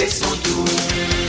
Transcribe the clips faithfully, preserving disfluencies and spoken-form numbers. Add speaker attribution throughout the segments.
Speaker 1: seis ponto um.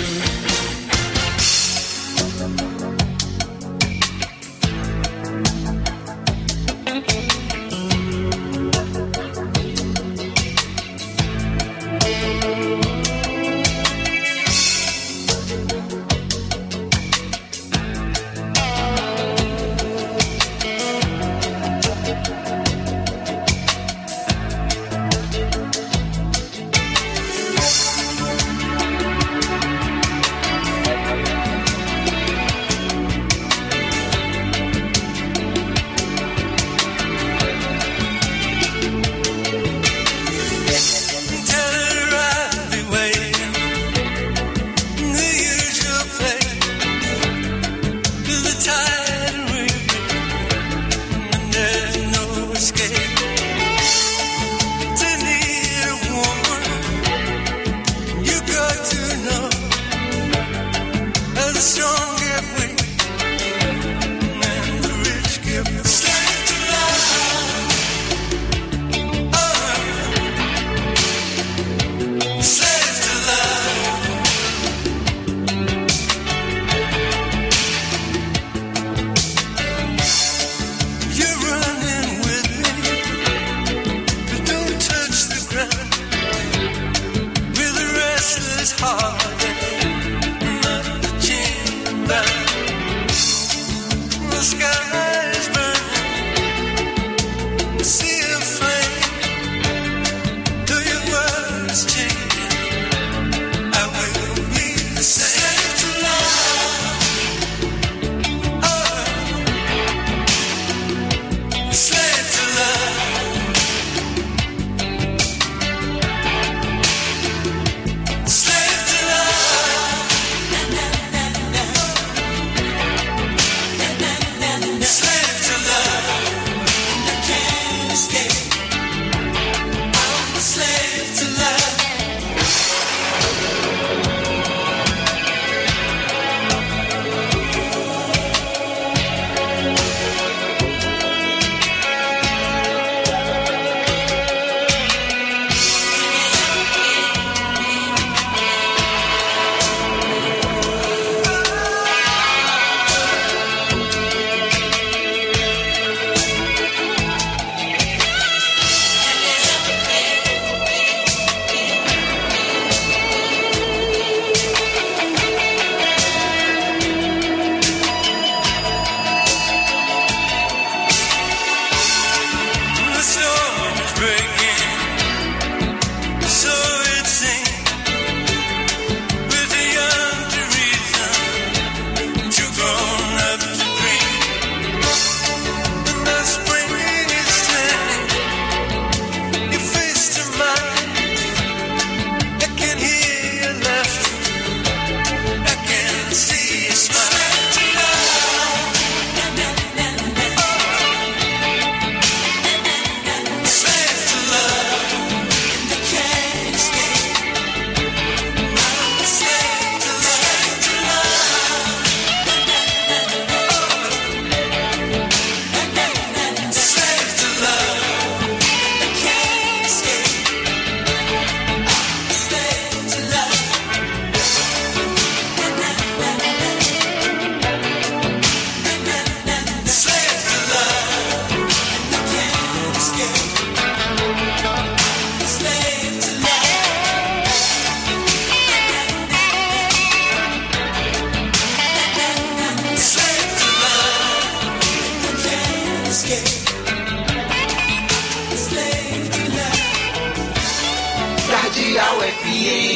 Speaker 2: Cardeal F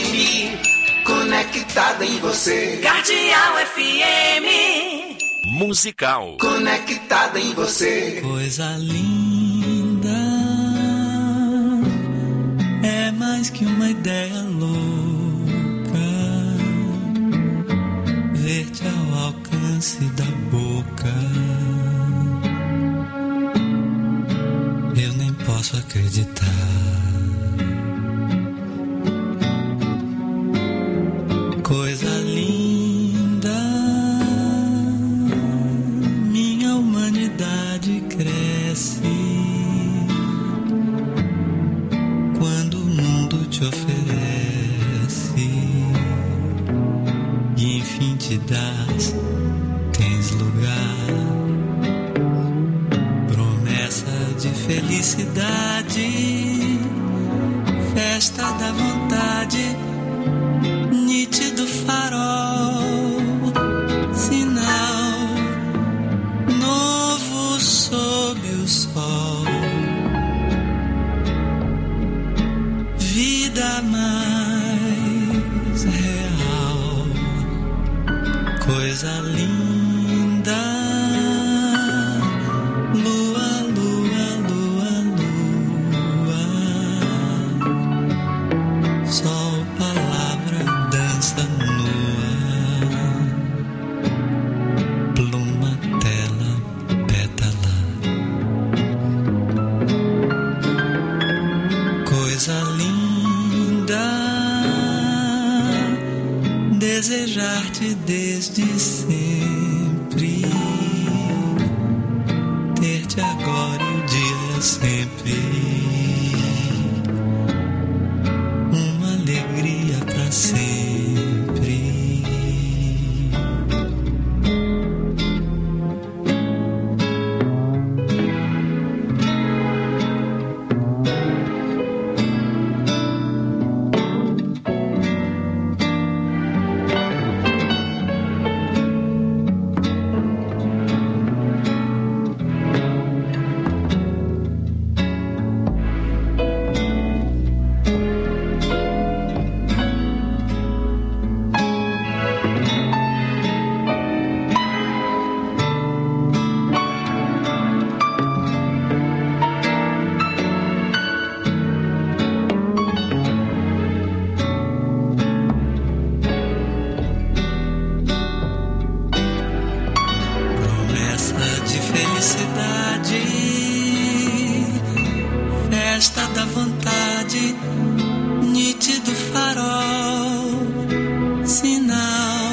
Speaker 2: M, conectada em você.
Speaker 3: Cardeal F M
Speaker 4: musical,
Speaker 2: conectada em você.
Speaker 5: Coisa linda, é mais que uma ideia louca, ver-te ao alcance da boca. Eu nem posso acreditar. Coisa linda, minha humanidade cresce quando o mundo te oferece estás, tens lugar. Promessa de felicidade, festa da vontade, nítido farol, sinal novo sob o sol. Vida mais real, coisa linda. Lua, lua, lua, lua. Sol, palavra, dança nua. Pluma, tela, pétala. Coisa linda, desejar-te desde sempre, ter-te agora e o dia sempre, uma alegria pra sempre. Festa da vontade, nítido farol, sinal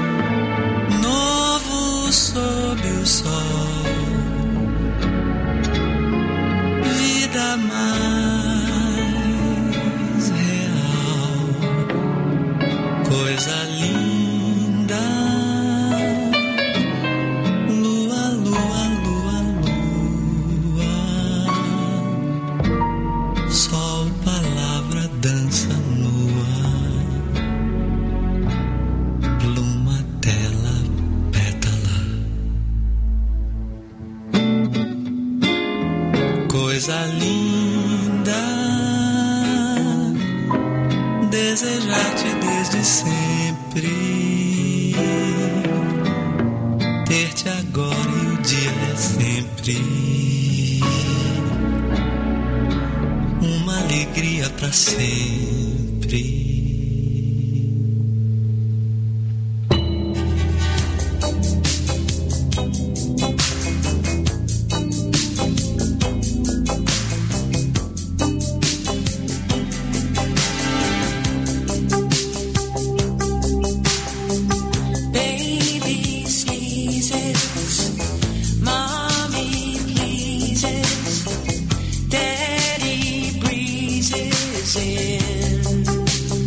Speaker 5: novo sob o sol. Vida mais real, coisa linda. Lua, lua, lua, lua. Sol, palavra, dança nua. Pluma, tela, pétala. Coisa linda, desejar-te desde sempre, ter-te agora e o dia é sempre, uma alegria pra sempre.
Speaker 3: Daddy breezes in.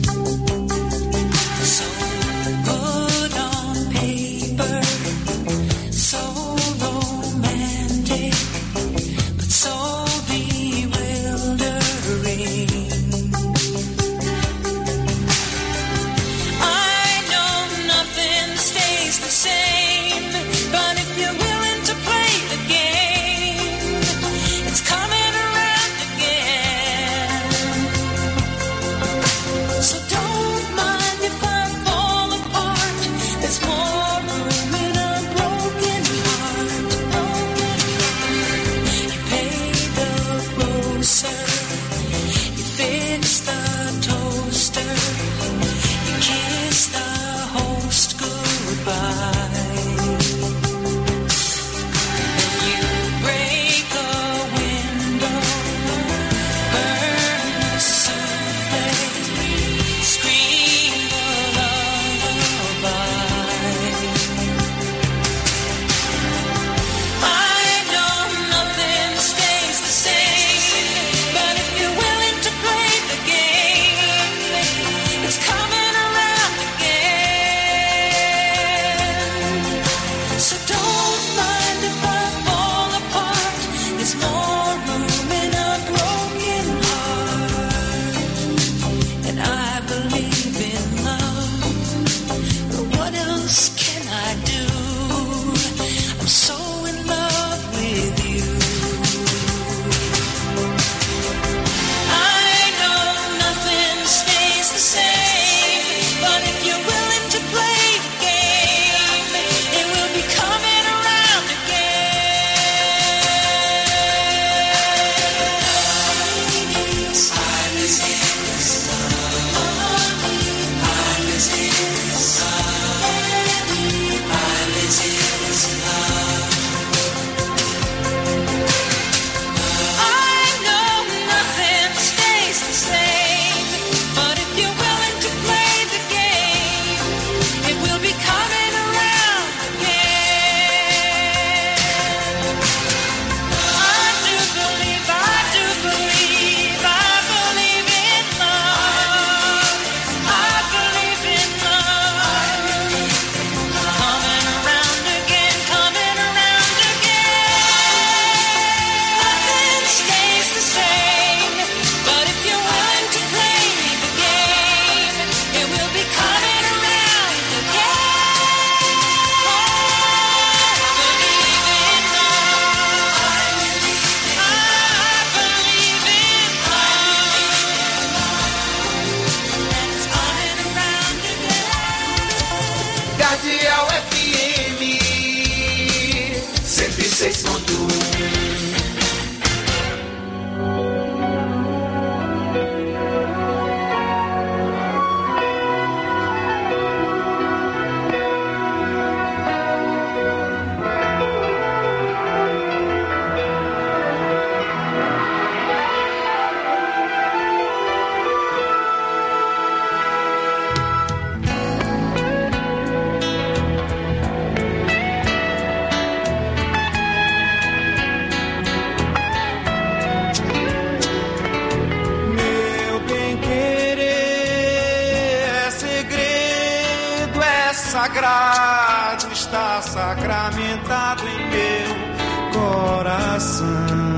Speaker 1: sagrado está sacramentado em meu coração.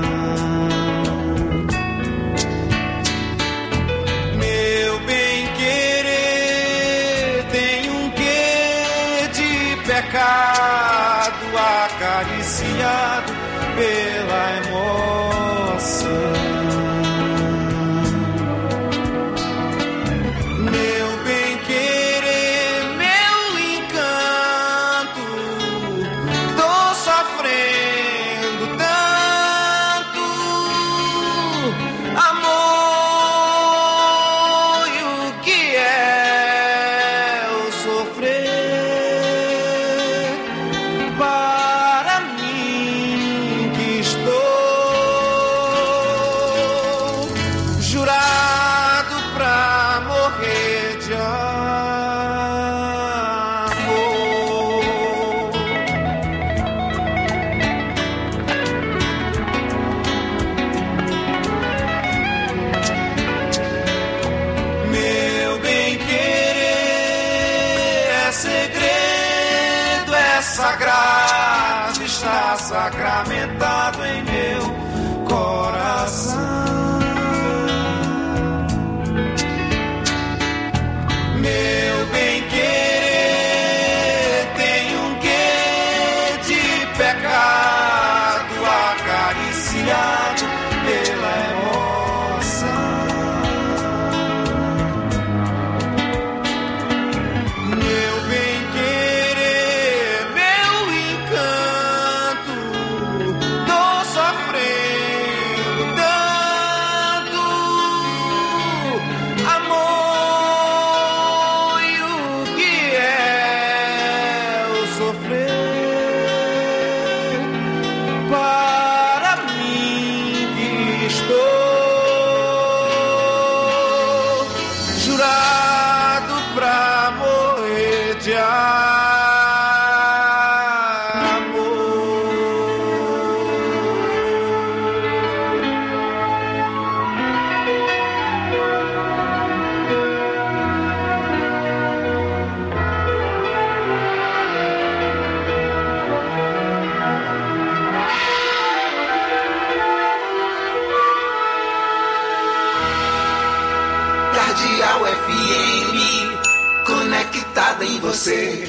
Speaker 1: Meu bem-querer tem um quê de pecado acariciado pela emoção. Sagrado está sacramentado em meu coração. Meu bem-querer tem um quê de pecado acariciado pela emoção. Meu bem-querer,
Speaker 2: Cardeal F M, conectada em você.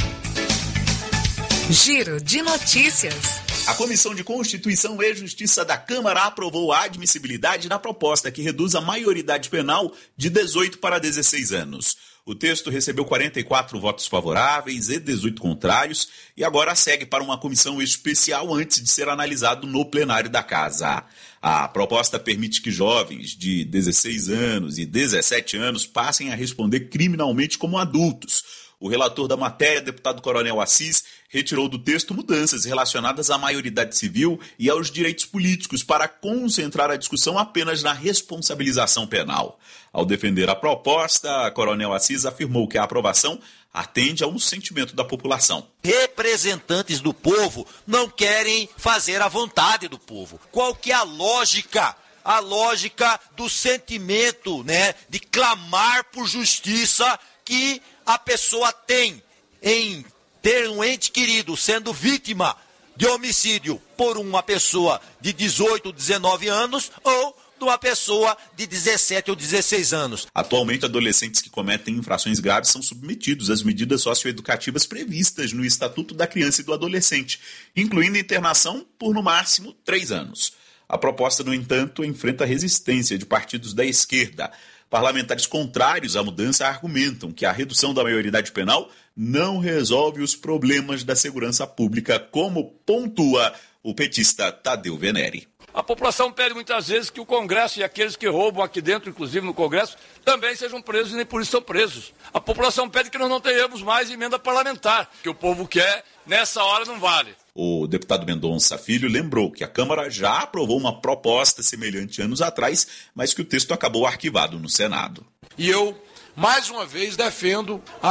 Speaker 4: Giro de notícias.
Speaker 6: A Comissão de Constituição e Justiça da Câmara aprovou a admissibilidade da proposta que reduz a maioridade penal de dezoito para dezesseis anos. O texto recebeu quarenta e quatro votos favoráveis e dezoito contrários e agora segue para uma comissão especial antes de ser analisado no plenário da Casa. A proposta permite que jovens de dezesseis anos e dezessete anos passem a responder criminalmente como adultos. O relator da matéria, deputado Coronel Assis, retirou do texto mudanças relacionadas à maioridade civil e aos direitos políticos para concentrar a discussão apenas na responsabilização penal. Ao defender a proposta, Coronel Assis afirmou que a aprovação atende a um sentimento da população.
Speaker 7: Representantes do povo não querem fazer a vontade do povo. Qual que é a lógica? A lógica do sentimento, né, de clamar por justiça que a pessoa tem em ter um ente querido sendo vítima de homicídio por uma pessoa de dezoito, dezenove anos ou de uma pessoa de dezessete ou dezesseis anos.
Speaker 6: Atualmente, adolescentes que cometem infrações graves são submetidos às medidas socioeducativas previstas no Estatuto da Criança e do Adolescente, incluindo internação por, no máximo, três anos. A proposta, no entanto, enfrenta resistência de partidos da esquerda. Parlamentares contrários à mudança argumentam que a redução da maioridade penal não resolve os problemas da segurança pública, como pontua o petista Tadeu Venere.
Speaker 8: A população pede muitas vezes que o Congresso e aqueles que roubam aqui dentro, inclusive no Congresso, também sejam presos e nem por isso são presos. A população pede que nós não tenhamos mais emenda parlamentar, que o povo quer, nessa hora não vale.
Speaker 6: O deputado Mendonça Filho lembrou que a Câmara já aprovou uma proposta semelhante anos atrás, mas que o texto acabou arquivado no Senado.
Speaker 9: E eu, mais uma vez, defendo a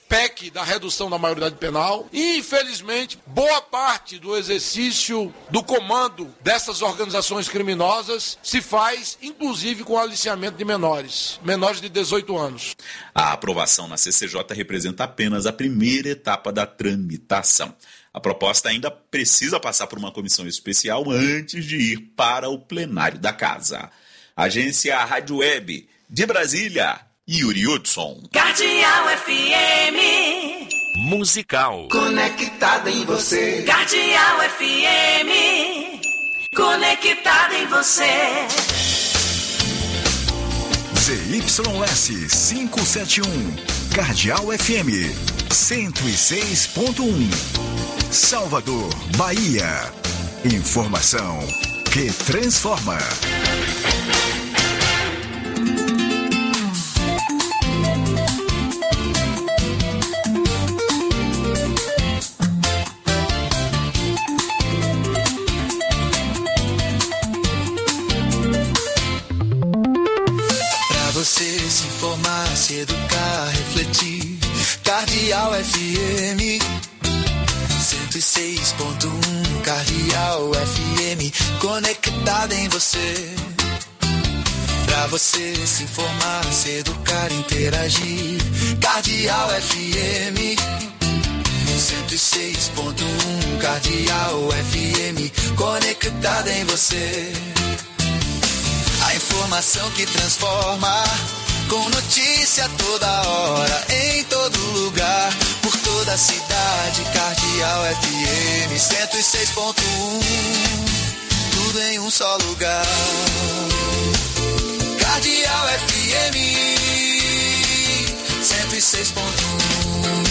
Speaker 9: P E C da redução da maioridade penal. E, infelizmente, boa parte do exercício do comando dessas organizações criminosas se faz, inclusive, com aliciamento de menores, menores de dezoito anos.
Speaker 6: A aprovação na C C J representa apenas a primeira etapa da tramitação. A proposta ainda precisa passar por uma comissão especial antes de ir para o plenário da Casa. Agência Rádio Web de Brasília, Yuri Hudson.
Speaker 3: Cardeal F M.
Speaker 2: Musical.
Speaker 1: Conectada em você.
Speaker 3: Cardeal F M. Conectada em você.
Speaker 10: Z Y S quinhentos e setenta e um. Cardeal F M. cento e seis ponto um. Salvador, Bahia. Informação que transforma.
Speaker 5: Pra você se informar, se educar, refletir. Cardeal F M cento e seis ponto um. Cardeal F M, conectada em você. Pra você se informar, se educar, interagir. Cardeal F M cento e seis ponto um. Cardeal F M, conectada em você. A informação que transforma, com notícia toda hora, em todo lugar, por toda a cidade. Cardeal F M cento e seis ponto um, tudo em um só lugar. Cardeal F M cento e seis ponto um.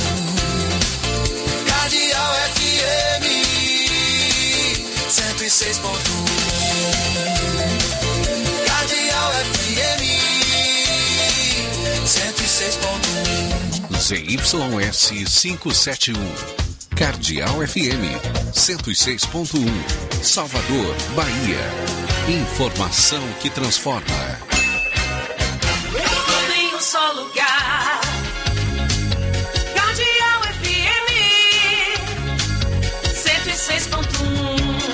Speaker 5: Cardeal F M cento e seis ponto um. Cardeal F M cento e seis ponto um.
Speaker 11: Z Y S quinhentos e setenta e um. Cardeal F M cento e seis ponto um. Salvador, Bahia. Informação que transforma.
Speaker 3: Tudo em um só lugar. Cardeal F M cento e seis ponto um.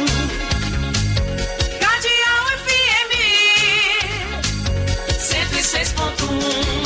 Speaker 3: Cardeal F M cento e seis ponto um.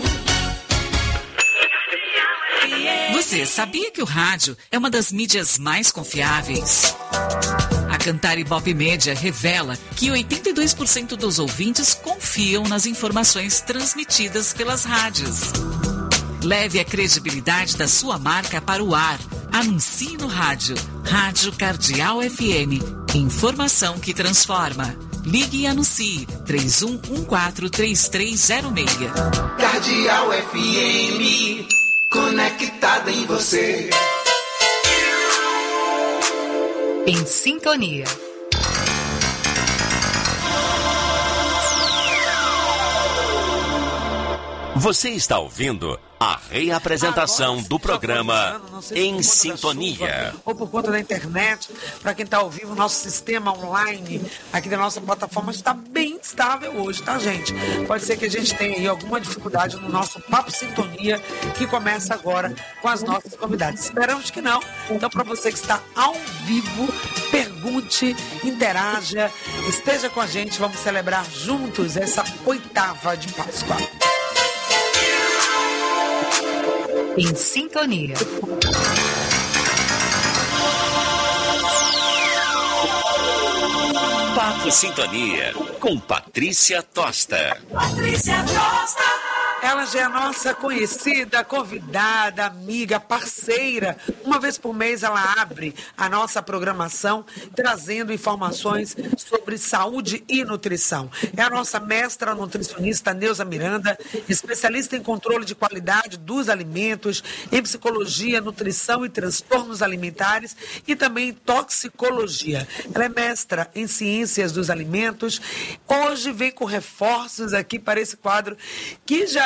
Speaker 4: Você sabia que o rádio é uma das mídias mais confiáveis? A Cantar Ibope Média revela que oitenta e dois por cento dos ouvintes confiam nas informações transmitidas pelas rádios. Leve a credibilidade da sua marca para o ar. Anuncie no rádio. Rádio Cardeal F M. Informação que transforma. Ligue e anuncie três um um quatro três três zero seis.
Speaker 1: Cardeal F M, conectada em você.
Speaker 4: Em sintonia.
Speaker 2: Você está ouvindo a reapresentação do programa Em Sintonia.
Speaker 12: Ou por conta da internet, para quem está ao vivo, nosso sistema online aqui da nossa plataforma está bem estável hoje, tá, gente? Pode ser que a gente tenha aí alguma dificuldade no nosso Papo Sintonia, que começa agora com as nossas convidadas. Esperamos que não. Então, para você que está ao vivo, pergunte, interaja, esteja com a gente, vamos celebrar juntos essa oitava de Páscoa.
Speaker 4: Em sintonia.
Speaker 2: Papo Sintonia, com Patrícia Tosta.
Speaker 3: Patrícia Tosta.
Speaker 12: Ela já é a nossa conhecida, convidada, amiga, parceira. Uma vez por mês ela abre a nossa programação trazendo informações sobre saúde e nutrição. É a nossa mestra nutricionista Neuza Miranda, especialista em controle de qualidade dos alimentos, em psicologia, nutrição e transtornos alimentares e também em toxicologia. Ela é mestra em ciências dos alimentos. Hoje vem com reforços aqui para esse quadro que já é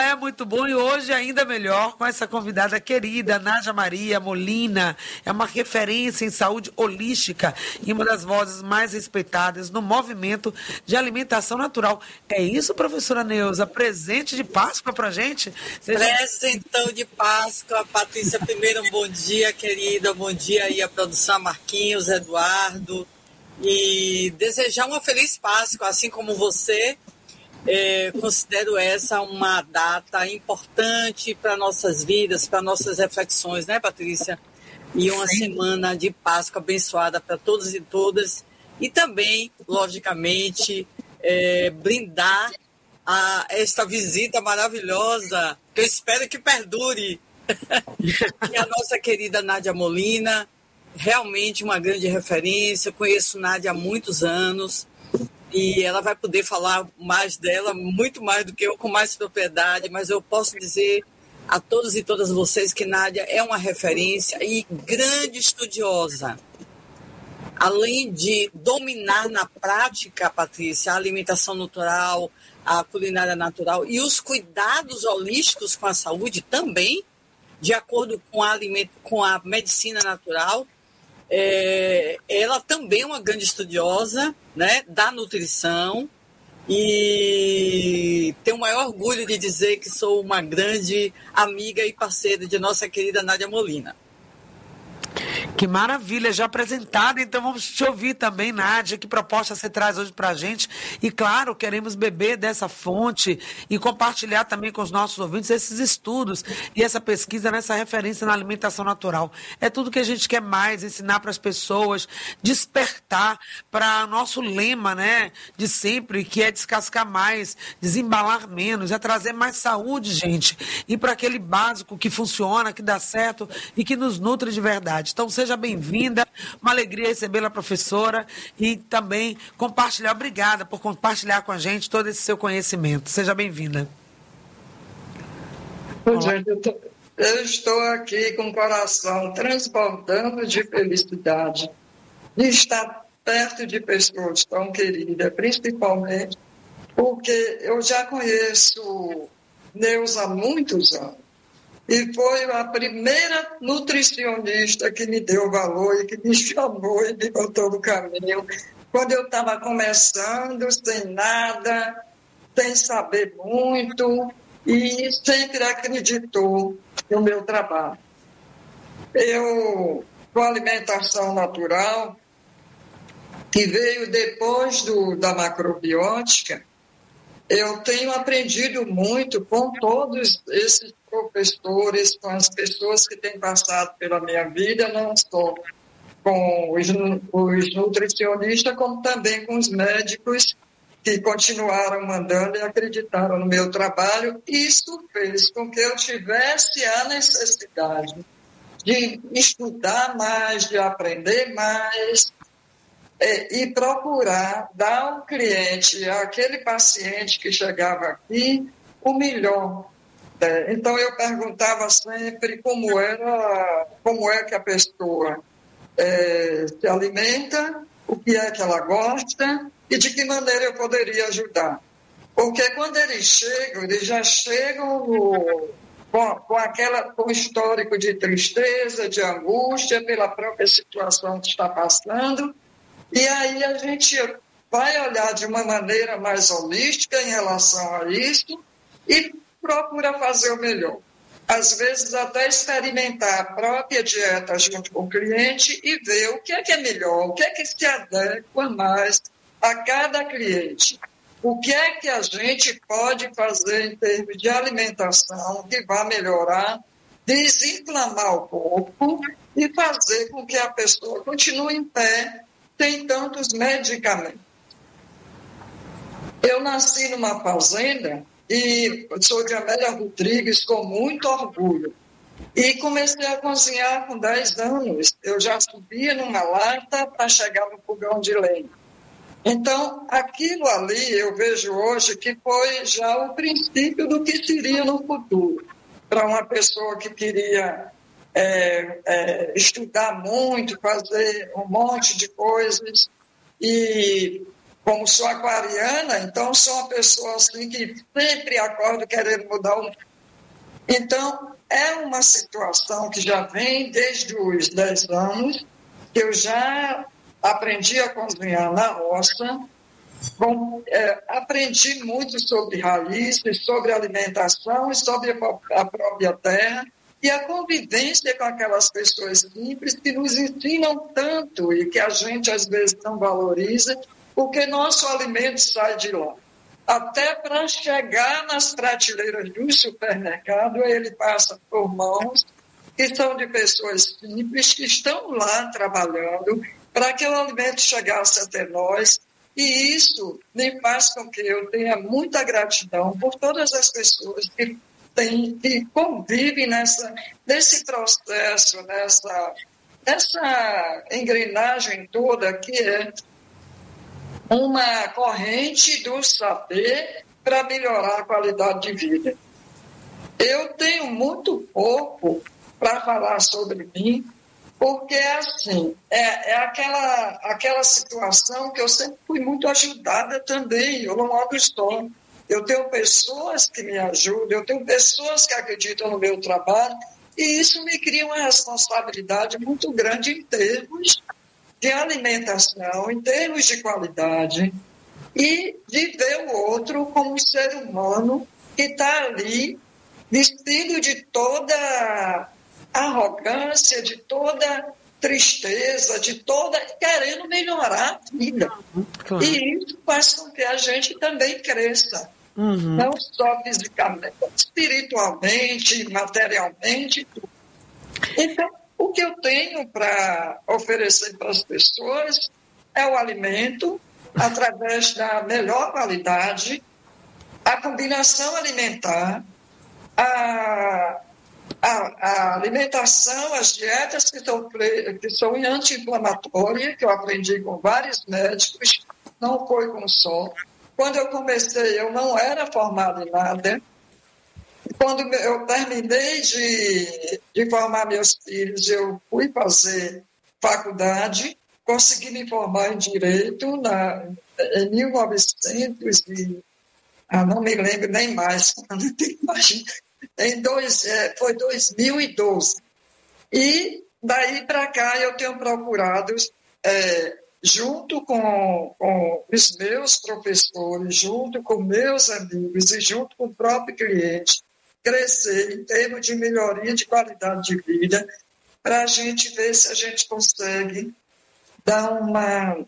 Speaker 12: é muito bom e hoje ainda melhor com essa convidada querida, Nádia Maria Molina. É uma referência em saúde holística e uma das vozes mais respeitadas no movimento de alimentação natural. É isso, professora Neuza? Presente de Páscoa pra gente?
Speaker 13: Seja... Presentão de Páscoa. Patrícia, primeiro um bom dia, querida. Bom dia aí a produção, Marquinhos, Eduardo. E desejar uma feliz Páscoa, assim como você. É, considero essa uma data importante para nossas vidas, para nossas reflexões, né, Patrícia? E uma Sim. semana de Páscoa abençoada para todos e todas. E também, logicamente, é, brindar a esta visita maravilhosa, que eu espero que perdure. E a nossa querida Nádia Molina, realmente uma grande referência. Eu conheço Nádia há muitos anos. E ela vai poder falar mais dela, muito mais do que eu, com mais propriedade, mas eu posso dizer a todos e todas vocês que Nádia é uma referência e grande estudiosa. Além de dominar na prática, Patrícia, a alimentação natural, a culinária natural e os cuidados holísticos com a saúde também, de acordo com a, aliment- com a medicina natural, É, ela também é uma grande estudiosa, né, da nutrição e tenho o maior orgulho de dizer que sou uma grande amiga e parceira de nossa querida Nádia Molina.
Speaker 12: Que maravilha, já apresentada, então vamos te ouvir também, Nádia, que proposta você traz hoje para a gente. E claro, queremos beber dessa fonte e compartilhar também com os nossos ouvintes esses estudos e essa pesquisa nessa referência na alimentação natural. É tudo que a gente quer mais, ensinar para as pessoas, despertar para o nosso lema, né, de sempre, que é descascar mais, desembalar menos, é trazer mais saúde, gente, e para aquele básico que funciona, que dá certo e que nos nutre de verdade. Então, seja bem-vinda, uma alegria recebê-la, professora, e também compartilhar, obrigada por compartilhar com a gente todo esse seu conhecimento. Seja bem-vinda.
Speaker 14: Gente, eu, tô, eu estou aqui com o coração transbordando de felicidade de estar perto de pessoas tão queridas, principalmente porque eu já conheço Neuza há muitos anos. E foi a primeira nutricionista que me deu valor e que me chamou e me botou no caminho. Quando eu estava começando, sem nada, sem saber muito, e sempre acreditou no meu trabalho. Eu, com a alimentação natural, que veio depois do, da macrobiótica, eu tenho aprendido muito com todos esses professores, com as pessoas que têm passado pela minha vida, não só com os, os nutricionistas, como também com os médicos que continuaram mandando e acreditaram no meu trabalho. Isso fez com que eu tivesse a necessidade de estudar mais, de aprender mais, É, e procurar dar ao cliente, àquele paciente que chegava aqui, o melhor. É, então, eu perguntava sempre como, era, como é que a pessoa é, se alimenta, o que é que ela gosta e de que maneira eu poderia ajudar. Porque quando eles chegam, eles já chegam no, com, com, aquela, com histórico de tristeza, de angústia pela própria situação que está passando. E aí a gente vai olhar de uma maneira mais holística em relação a isso e procura fazer o melhor. Às vezes até experimentar a própria dieta junto com o cliente e ver o que é que é melhor, o que é que se adequa mais a cada cliente. O que é que a gente pode fazer em termos de alimentação que vai melhorar, desinflamar o corpo e fazer com que a pessoa continue em pé. Tem tantos medicamentos. Eu nasci numa fazenda e sou de Amélia Rodrigues com muito orgulho. E comecei a cozinhar com dez anos. Eu já subia numa lata para chegar no fogão de lenha. Então, aquilo ali eu vejo hoje que foi já o princípio do que seria no futuro. Para uma pessoa que queria É, é, estudar muito, fazer um monte de coisas e como sou aquariana, então sou uma pessoa assim que sempre acordo querendo mudar o mundo. Então, é uma situação que já vem desde os dez anos, que eu já aprendi a cozinhar na roça, com, é, aprendi muito sobre raízes, sobre alimentação e sobre a, a própria terra, e a convivência com aquelas pessoas simples que nos ensinam tanto e que a gente às vezes não valoriza, porque nosso alimento sai de lá. Até para chegar nas prateleiras do supermercado, ele passa por mãos que são de pessoas simples, que estão lá trabalhando para que o alimento chegasse até nós. E isso me faz com que eu tenha muita gratidão por todas as pessoas que, tem, que convivem nessa, nesse processo, nessa, nessa engrenagem toda que é uma corrente do saber para melhorar a qualidade de vida. Eu tenho muito pouco para falar sobre mim, porque assim, é, é aquela, aquela situação que eu sempre fui muito ajudada também, eu não modo estou. Eu tenho pessoas que me ajudam, eu tenho pessoas que acreditam no meu trabalho, e isso me cria uma responsabilidade muito grande em termos de alimentação, em termos de qualidade, e de ver o outro como um ser humano que está ali vestido de toda arrogância, de toda tristeza, de toda querendo melhorar a vida. Claro. E isso faz com que a gente também cresça, uhum. Não só fisicamente, espiritualmente, materialmente. Então, o que eu tenho para oferecer para as pessoas é o alimento através da melhor qualidade, a combinação alimentar, a, a, a alimentação, as dietas que são, que são anti-inflamatórias, que eu aprendi com vários médicos, não foi com só. Quando eu comecei, eu não era formada em nada. Quando eu terminei de, de formar meus filhos, eu fui fazer faculdade, consegui me formar em Direito na, em mil e novecentos e... Ah, não me lembro nem mais. Em dois, é, foi dois mil e doze. E daí para cá eu tenho procurado, é, junto com, com os meus professores, junto com meus amigos e junto com o próprio cliente, crescer em termos de melhoria de qualidade de vida, para a gente ver se a gente consegue dar uma...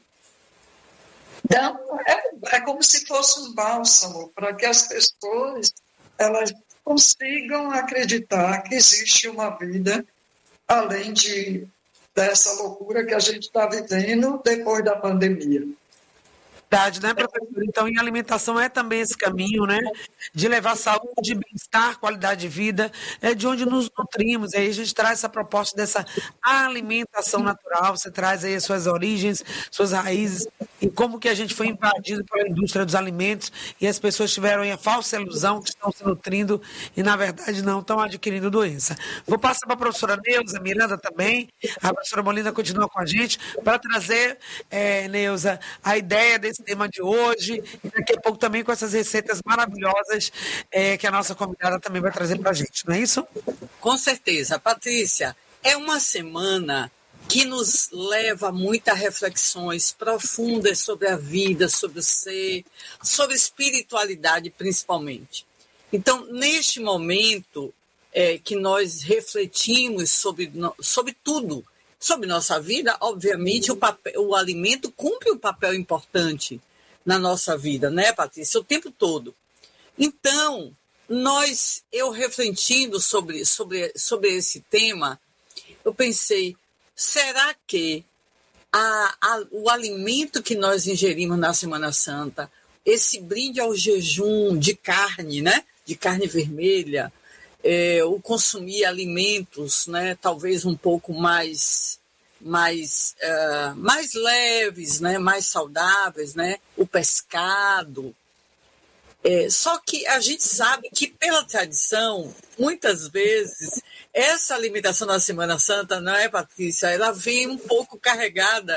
Speaker 14: Dar uma é, é como se fosse um bálsamo para que as pessoas elas consigam acreditar que existe uma vida além de, dessa loucura que a gente está vivendo depois da pandemia.
Speaker 12: Verdade, né, professor? Então, e a alimentação é também esse caminho, né? De levar saúde, bem-estar, qualidade de vida, é de onde nos nutrimos. Aí a gente traz essa proposta dessa alimentação natural, você traz aí as suas origens, suas raízes, e como que a gente foi invadido pela indústria dos alimentos e as pessoas tiveram a falsa ilusão que estão se nutrindo e, na verdade, não estão adquirindo doença. Vou passar para a professora Neuza Miranda também, a professora Molina continua com a gente, para trazer, é, Neuza, a ideia desse tema de hoje, e daqui a pouco também com essas receitas maravilhosas é, que a nossa convidada também vai trazer para a gente, não é isso?
Speaker 13: Com certeza. Patrícia, é uma semana que nos leva a muitas reflexões profundas sobre a vida, sobre o ser, sobre espiritualidade principalmente. Então, neste momento é, que nós refletimos sobre, sobre tudo, sobre nossa vida, obviamente, o, papel, o alimento cumpre um papel importante na nossa vida, né, Patrícia? O tempo todo. Então, nós, eu refletindo sobre, sobre, sobre esse tema, eu pensei, será que a, a, o alimento que nós ingerimos na Semana Santa, esse brinde ao jejum de carne, né, de carne vermelha, É, o consumir alimentos, né, talvez um pouco mais, mais, uh, mais leves, né, mais saudáveis, né, o pescado. É, só que a gente sabe que, pela tradição, muitas vezes, essa alimentação na Semana Santa, não é, Patrícia? Ela vem um pouco carregada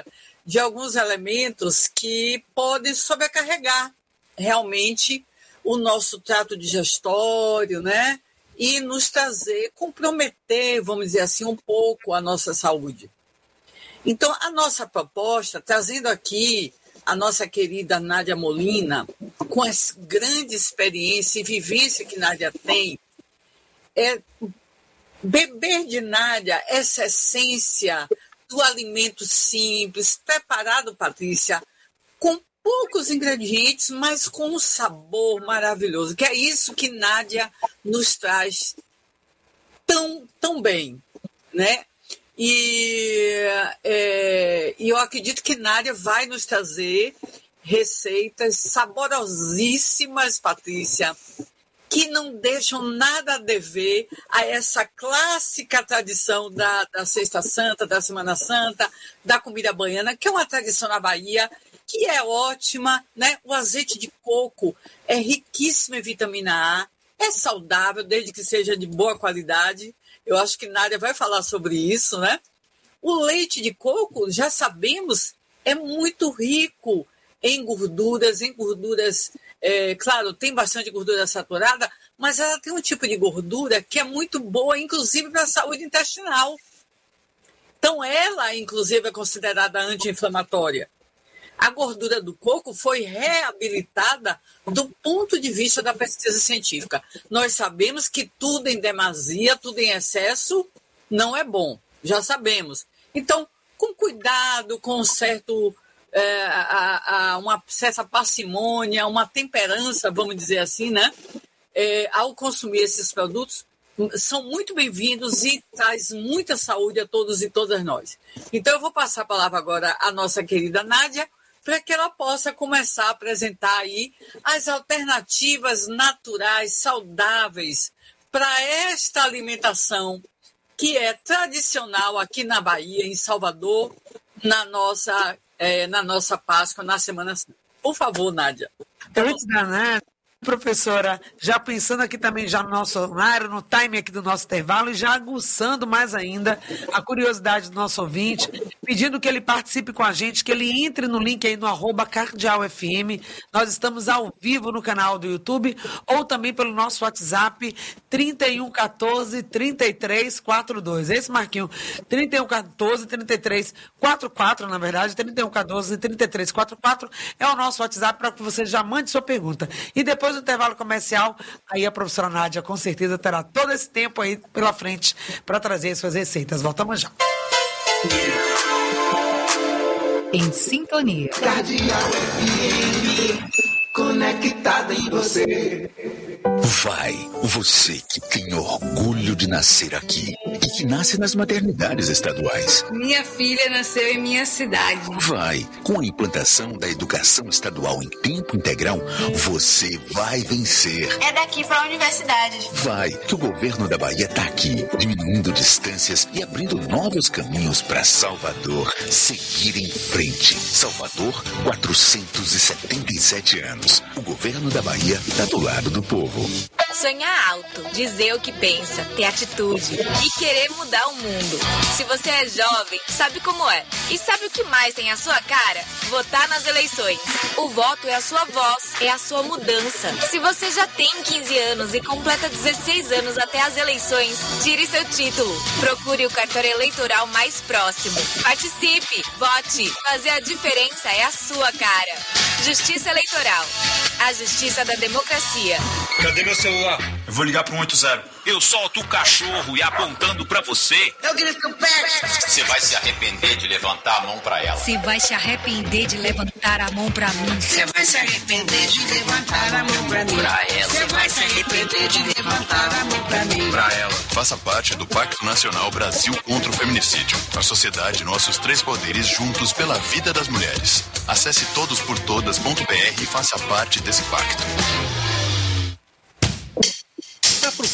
Speaker 13: de alguns elementos que podem sobrecarregar realmente o nosso trato digestório, né? E nos trazer, comprometer, vamos dizer assim, um pouco a nossa saúde. Então, a nossa proposta, trazendo aqui a nossa querida Nádia Molina, com a grande experiência e vivência que Nádia tem, é beber de Nádia essa essência do alimento simples, preparado, Patrícia, com poucos ingredientes, mas com um sabor maravilhoso, que é isso que Nádia nos traz tão, tão bem, né? E é, eu acredito que Nádia vai nos trazer receitas saborosíssimas, Patrícia, que não deixam nada a dever a essa clássica tradição da, da Sexta Santa, da Semana Santa, da comida baiana, que é uma tradição na Bahia, que é ótima, né? O azeite de coco é riquíssimo em vitamina A, é saudável, desde que seja de boa qualidade. Eu acho que Nádia vai falar sobre isso, né? O leite de coco, já sabemos, é muito rico em gorduras, em gorduras, é, claro, tem bastante gordura saturada, mas ela tem um tipo de gordura que é muito boa, inclusive para a saúde intestinal. Então, ela, inclusive, é considerada anti-inflamatória. A gordura do coco foi reabilitada do ponto de vista da pesquisa científica. Nós sabemos que tudo em demasia, tudo em excesso, não é bom. Já sabemos. Então, com cuidado, com um certo, é, a, a, uma certa parcimônia, uma temperança, vamos dizer assim, né? É, ao consumir esses produtos, são muito bem-vindos e traz muita saúde a todos e todas nós. Então, eu vou passar a palavra agora à nossa querida Nádia, para que ela possa começar a apresentar aí as alternativas naturais, saudáveis, para esta alimentação que é tradicional aqui na Bahia, em Salvador, na nossa, é, na nossa Páscoa, na Semana Santa. Por favor, Nádia.
Speaker 12: Antes da Nádia, professora, já pensando aqui também já no nosso horário, no time aqui do nosso intervalo e já aguçando mais ainda a curiosidade do nosso ouvinte, pedindo que ele participe com a gente, que ele entre no link aí no arroba Cardeal F M. Nós estamos ao vivo no canal do YouTube ou também pelo nosso WhatsApp trinta e um, quatorze, trinta e três, quarenta e dois. Esse Marquinho, trinta e um, quatorze, trinta e três, quarenta e quatro, na verdade, trinta e um, quatorze, trinta e três, quarenta e quatro é o nosso WhatsApp para que você já mande sua pergunta. E depois do intervalo comercial, aí a professora Nádia com certeza terá todo esse tempo aí pela frente para trazer suas receitas. Voltamos já.
Speaker 4: Em sintonia.
Speaker 1: Cardeal F M, conectada em você.
Speaker 10: Vai, você que tem orgulho de nascer aqui e que nasce nas maternidades estaduais.
Speaker 15: Minha filha nasceu em minha cidade.
Speaker 10: Vai, com a implantação da educação estadual em tempo integral, você vai vencer.
Speaker 15: É daqui para a universidade.
Speaker 10: Vai, que o governo da Bahia está aqui, diminuindo distâncias e abrindo novos caminhos para Salvador seguir em frente. Salvador, quatrocentos e setenta e sete anos. O governo da Bahia está do lado do povo.
Speaker 15: Sonhar alto, dizer o que pensa, ter atitude e querer mudar o mundo. Se você é jovem, sabe como é. E sabe o que mais tem a sua cara? Votar nas eleições. O voto é a sua voz, é a sua mudança. Se você já tem quinze anos e completa dezesseis anos até as eleições, tire seu título. Procure o cartório eleitoral mais próximo. Participe, vote. Fazer a diferença é a sua cara. Justiça Eleitoral. A justiça da democracia.
Speaker 16: Cadê meu celular? Eu vou ligar pro um oito zero.
Speaker 17: Eu solto o cachorro e apontando pra você.
Speaker 18: Eu grito o pé.
Speaker 17: Você vai se arrepender de levantar a mão pra ela.
Speaker 19: Você vai se arrepender de levantar a mão pra mim.
Speaker 18: Você vai se arrepender de levantar a mão pra mim.
Speaker 17: Pra ela.
Speaker 18: Você vai se arrepender de levantar a mão pra mim.
Speaker 17: Pra ela.
Speaker 20: Faça parte do Pacto Nacional Brasil contra o Feminicídio. A sociedade, nossos três poderes juntos pela vida das mulheres. Acesse todos por todas ponto b r e faça parte desse pacto.
Speaker 11: Está procurando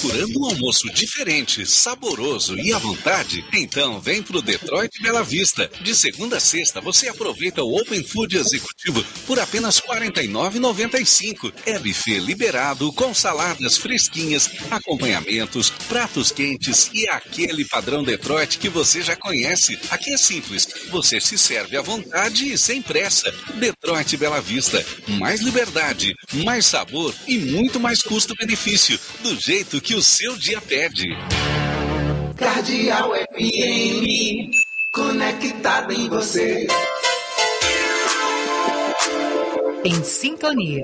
Speaker 11: procurando um almoço diferente, saboroso e à vontade? Então vem pro Detroit Bela Vista. De segunda a sexta você aproveita o Open Food Executivo por apenas quarenta e nove reais e noventa e cinco centavos. É buffet liberado com saladas fresquinhas, acompanhamentos, pratos quentes e aquele padrão Detroit que você já conhece. Aqui é simples, você se serve à vontade e sem pressa. Detroit Bela Vista, mais liberdade, mais sabor e muito mais custo-benefício, do jeito que o seu dia pede.
Speaker 1: Cardeal F M, conectado em você.
Speaker 19: Em sintonia.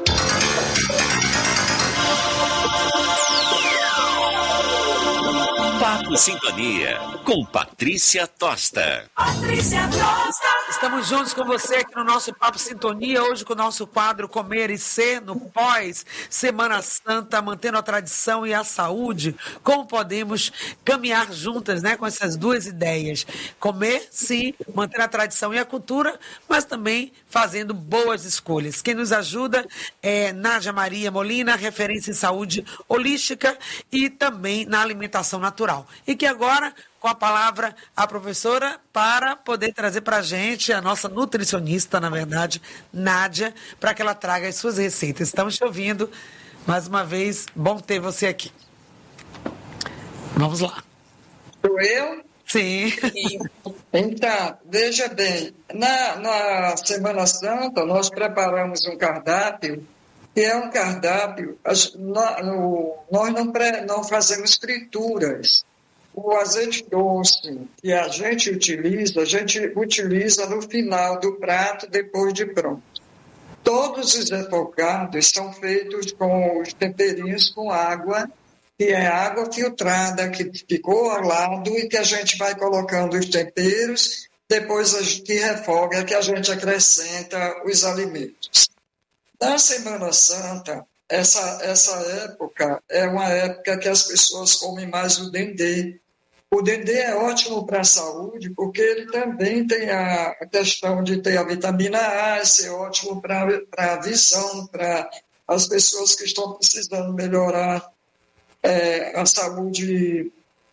Speaker 21: Papo Sintonia, com Patrícia Tosta.
Speaker 3: Patrícia Tosta.
Speaker 12: Estamos juntos com você aqui no nosso Papo Sintonia, hoje com o nosso quadro Comer e Ser, no pós-Semana Santa, mantendo a tradição e a saúde. Como podemos caminhar juntas, né, com essas duas ideias? Comer, sim, manter a tradição e a cultura, mas também fazendo boas escolhas. Quem nos ajuda é Nádia Maria Molina, referência em saúde holística e também na alimentação natural. E que agora, com a palavra, a professora, para poder trazer para a gente, a nossa nutricionista, na verdade, Nádia, para que ela traga as suas receitas. Estamos te ouvindo. Mais uma vez, bom ter você aqui. Vamos lá.
Speaker 14: Sou eu?
Speaker 12: Sim.
Speaker 14: Então, veja bem, na, na Semana Santa nós preparamos um cardápio, que é um cardápio, nós não, pré, não fazemos frituras. O azeite doce que a gente utiliza, a gente utiliza no final do prato, depois de pronto. Todos os refogados são feitos com os temperinhos com água, que é água filtrada, que ficou ao lado e que a gente vai colocando os temperos, depois que refoga, que a gente acrescenta os alimentos. Na Semana Santa, essa, essa época é uma época que as pessoas comem mais o dendê. O dendê é ótimo para a saúde, porque ele também tem a questão de ter a vitamina A, ser ótimo para a visão, para as pessoas que estão precisando melhorar é, a saúde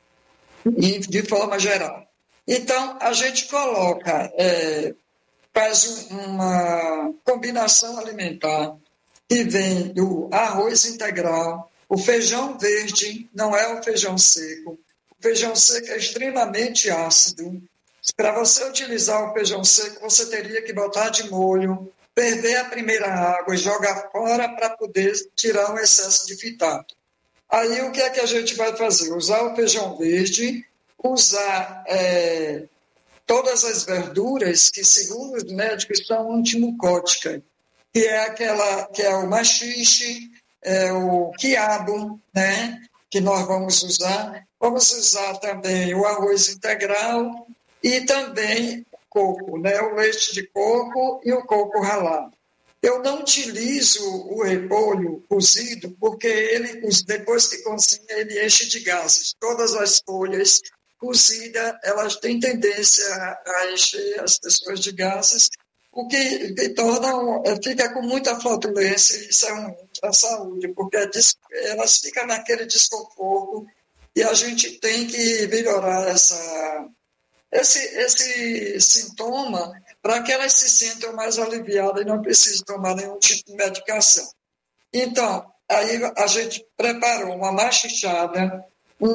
Speaker 14: de forma geral. Então, a gente coloca, é, faz uma combinação alimentar que vem do arroz integral, o feijão verde, não é o feijão seco. O feijão seco é extremamente ácido. Para você utilizar o feijão seco, você teria que botar de molho, ferver a primeira água e jogar fora para poder tirar o excesso de fitato. Aí o que é que a gente vai fazer? Usar o feijão verde, usar é, todas as verduras que, segundo os médicos, são antimucóticas, que é aquela que é o maxixe, é o quiabo, né, que nós vamos usar. Vamos usar também o arroz integral e também o coco, né, o leite de coco e o coco ralado. Eu não utilizo o repolho cozido porque ele, depois que cozinha, ele enche de gases. Todas as folhas cozidas, elas têm tendência a encher as pessoas de gases, o que, que torna, fica com muita flatulência, e isso é um para a saúde, porque elas ficam naquele desconforto e a gente tem que melhorar essa, esse, esse sintoma para que elas se sintam mais aliviadas e não precisem tomar nenhum tipo de medicação. Então, aí a gente preparou uma machichada, um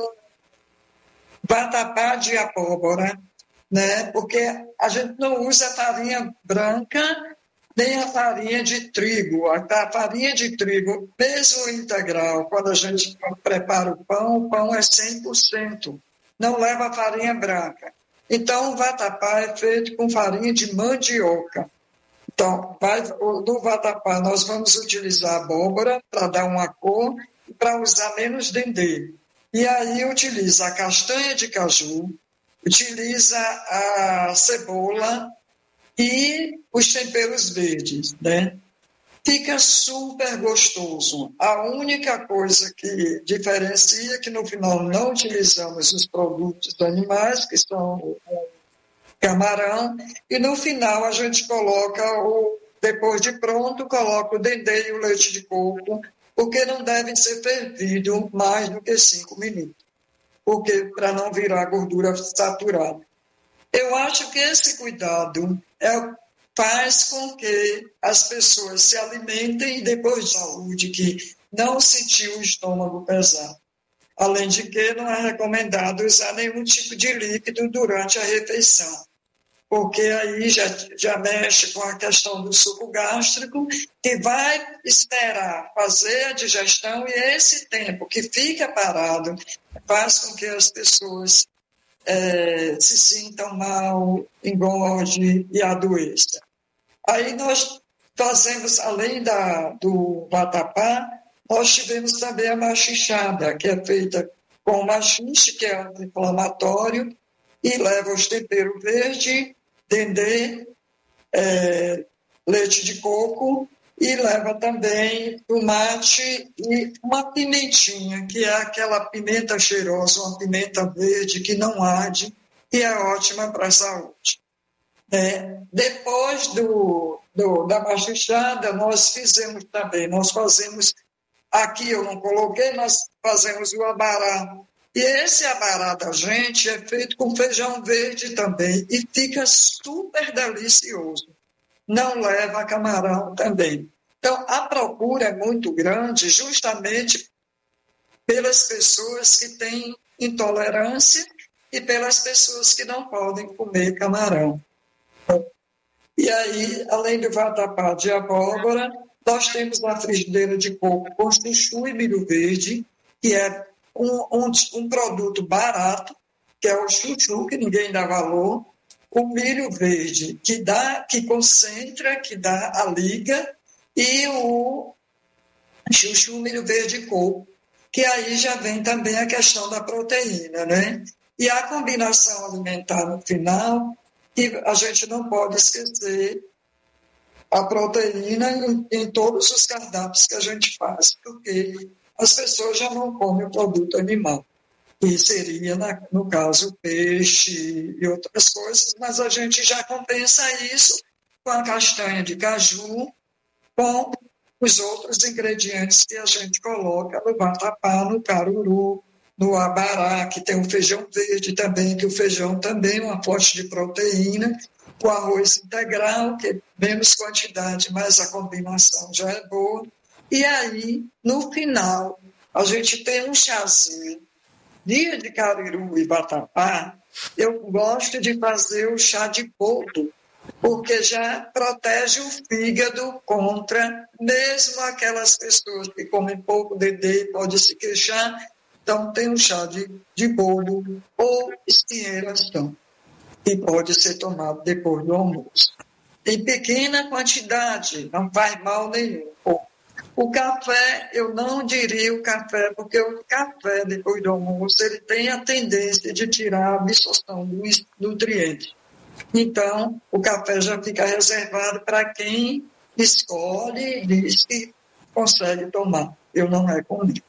Speaker 14: vatapá de abóbora, né? Porque a gente não usa farinha branca nem a farinha de trigo. A farinha de trigo, mesmo integral, quando a gente prepara o pão, o pão é cem por cento, não leva farinha branca. Então, o vatapá é feito com farinha de mandioca. Então, vai, no vatapá nós vamos utilizar abóbora para dar uma cor e para usar menos dendê. E aí utiliza a castanha de caju, utiliza a cebola e os temperos verdes, né? Fica super gostoso. A única coisa que diferencia é que no final não utilizamos os produtos animais, que são o camarão, e no final a gente coloca, o, depois de pronto, coloca o dendê e o leite de coco porque não devem ser fervidos mais do que cinco minutos, porque para não virar gordura saturada. Eu acho que esse cuidado é, faz com que as pessoas se alimentem e depois de saúde, que não sentiu o estômago pesado. Além de que não é recomendado usar nenhum tipo de líquido durante a refeição, porque aí já, já mexe com a questão do suco gástrico, que vai esperar fazer a digestão, e esse tempo que fica parado faz com que as pessoas é, se sintam mal, engorde e adoeçam. Aí nós fazemos, além da, do vatapá, nós tivemos também a machichada, que é feita com machixe, que é anti-inflamatório, e leva os temperos verde, dendê, é, leite de coco, e leva também tomate e uma pimentinha, que é aquela pimenta cheirosa, uma pimenta verde que não arde, e é ótima para a saúde. É, depois do, do, da machichada, nós fizemos também, nós fazemos, aqui eu não coloquei, nós fazemos o abará. E esse abará da gente é feito com feijão verde também e fica super delicioso. Não leva camarão também. Então, a procura é muito grande justamente pelas pessoas que têm intolerância e pelas pessoas que não podem comer camarão. E aí, além do vatapá de abóbora, nós temos a frigideira de coco com chuchu e milho verde, que é um, um, um produto barato, que é o chuchu, que ninguém dá valor, o milho verde, que dá, que concentra, que dá a liga, e o chuchu, milho verde e coco, que aí já vem também a questão da proteína, né? E a combinação alimentar no final, que a gente não pode esquecer a proteína em, em todos os cardápios que a gente faz, porque as pessoas já não comem o produto animal, que seria, na, no caso, peixe e outras coisas, mas a gente já compensa isso com a castanha de caju, com os outros ingredientes que a gente coloca no vatapá, no caruru, no abará, que tem o feijão verde também, que o feijão também é uma fonte de proteína, o arroz integral, que é menos quantidade, mas a combinação já é boa. E aí, no final, a gente tem um chazinho. Dia de cariru e vatapá, eu gosto de fazer o chá de boldo, porque já protege o fígado contra mesmo aquelas pessoas que comem pouco dendê, pode se queixar. Então, tem um chá de, de boldo ou espinheiração, que pode ser tomado depois do almoço. Em pequena quantidade, não faz mal nenhum. O café, eu não diria o café, porque o café, depois do almoço, ele tem a tendência de tirar a absorção dos nutrientes. Então, o café já fica reservado para quem escolhe e diz que consegue tomar. Eu não recomendo.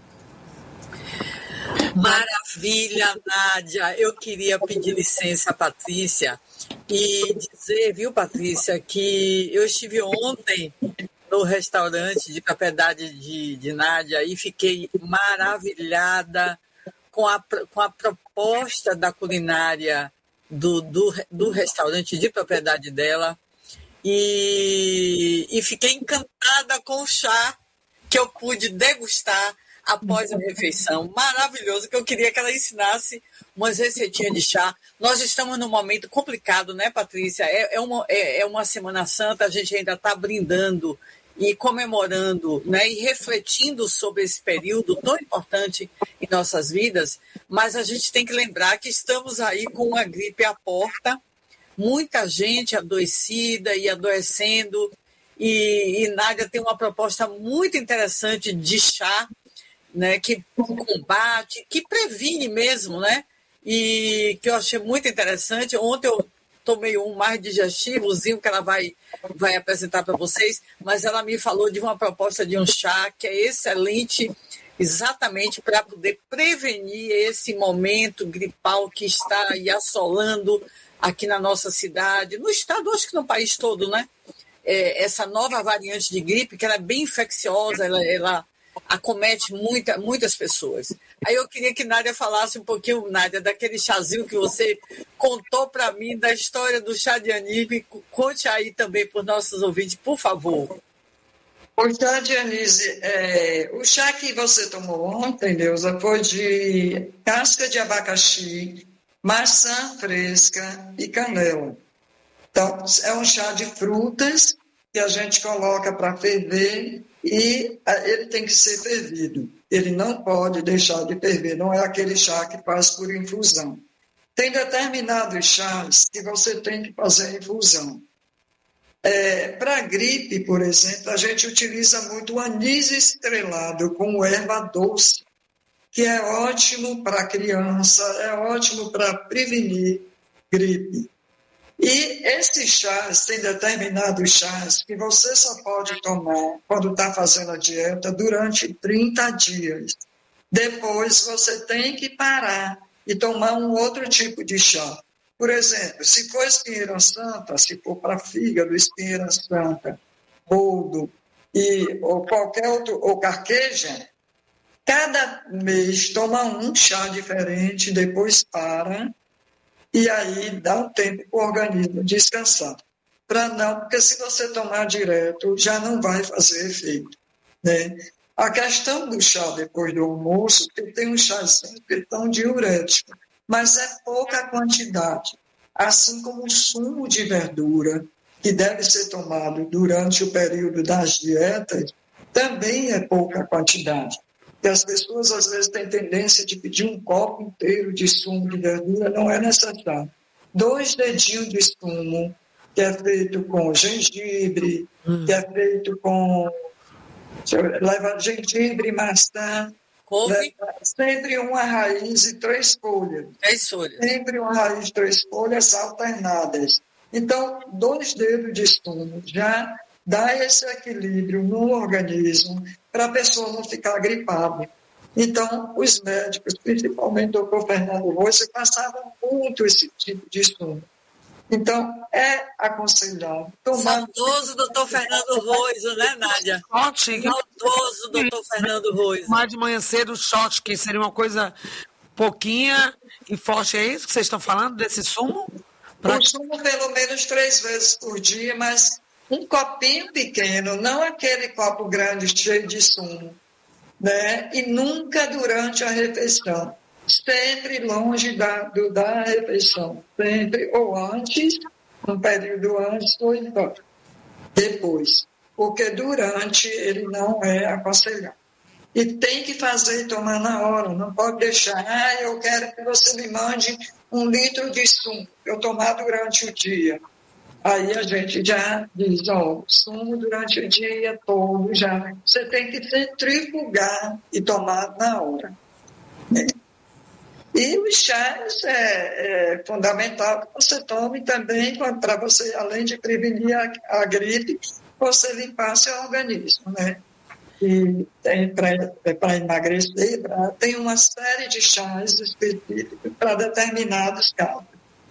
Speaker 13: Maravilha, Nádia. Eu queria pedir licença à Patrícia e dizer, viu, Patrícia, que eu estive ontem no restaurante de propriedade de, de Nádia e fiquei maravilhada com a, com a proposta da culinária do, do, do restaurante de propriedade dela e, e fiquei encantada com o chá que eu pude degustar após a refeição. Maravilhoso, que eu queria que ela ensinasse umas receitinhas de chá. Nós estamos num momento complicado, né, Patrícia? É, é, uma, é, é uma Semana Santa, a gente ainda está brindando e comemorando, né, e refletindo sobre esse período tão importante em nossas vidas, mas a gente tem que lembrar que estamos aí com uma gripe à porta, muita gente adoecida e adoecendo, e, e Nádia tem uma proposta muito interessante de chá, né, que combate, que previne mesmo, né? E que eu achei muito interessante. Ontem eu tomei um mais digestivozinho que ela vai, vai apresentar para vocês, mas ela me falou de uma proposta de um chá que é excelente, exatamente para poder prevenir esse momento gripal que está aí assolando aqui na nossa cidade, no estado, acho que no país todo, né? É, essa nova variante de gripe, que ela é bem infecciosa, ela, ela acomete muita, muitas pessoas. Aí eu queria que Nádia falasse um pouquinho, Nádia, daquele chazinho que você contou para mim, da história do chá de anísio. Conte aí também para os nossos ouvintes, por favor.
Speaker 14: O chá de anísio, é, o chá que você tomou ontem, Neuza, foi de casca de abacaxi, maçã fresca e canela. Então, é um chá de frutas que a gente coloca para ferver e ele tem que ser fervido. Ele não pode deixar de ferver, não é aquele chá que faz por infusão. Tem determinados chás que você tem que fazer infusão. É, para gripe, por exemplo, a gente utiliza muito o anis estrelado com erva doce, que é ótimo para criança, é ótimo para prevenir gripe. E esses chás, tem determinados chás que você só pode tomar quando está fazendo a dieta durante trinta dias. Depois você tem que parar e tomar um outro tipo de chá. Por exemplo, se for espinheira santa, se for para fígado, espinheira santa, boldo e, ou qualquer outro, ou carqueja, cada mês toma um chá diferente, depois para, e aí dá um tempo para o organismo descansar. Para não, porque se você tomar direto, já não vai fazer efeito, né? A questão do chá depois do almoço, porque tem um chazinho que estão diurético, mas é pouca quantidade. Assim como o sumo de verdura, que deve ser tomado durante o período das dietas, também é pouca quantidade. E as pessoas, às vezes, têm tendência de pedir um copo inteiro de sumo de verdura, não é necessário. Dois dedinhos de sumo, que é feito com gengibre, hum. que é feito com... leva gengibre, maçã, leva sempre uma raiz e três folhas.
Speaker 13: Três folhas.
Speaker 14: Sempre uma raiz e três folhas alternadas. Então, dois dedos de sumo já dá esse equilíbrio no organismo para a pessoa não ficar gripada. Então, os médicos, principalmente o doutor Fernando Rosa, passavam muito esse tipo de sumo. Então, é aconselhável tomar...
Speaker 13: Saudoso doutor Fernando Roisa, né, Nádia?
Speaker 12: Shot.
Speaker 13: Saudoso doutor Fernando Roisa.
Speaker 12: Mais de manhã cedo, shot, que seria uma coisa pouquinha e forte. É isso que vocês estão falando, desse sumo?
Speaker 14: Pra... O sumo pelo menos três vezes por dia, mas um copinho pequeno, não aquele copo grande cheio de sumo, né? E nunca durante a refeição. Sempre longe da, do, da refeição, sempre ou antes, um período antes ou então, depois, porque durante ele não é aconselhável. E tem que fazer e tomar na hora, não pode deixar, ah, eu quero que você me mande um litro de sumo, eu tomar durante o dia. Aí a gente já diz, ó, sumo durante o dia todo, já. Você tem que centrifugar e tomar na hora. Né? E os chás é, é fundamental que você tome também para você, além de prevenir a, a gripe, você limpar seu organismo, né? E para emagrecer, pra, tem uma série de chás específicos para determinados casos.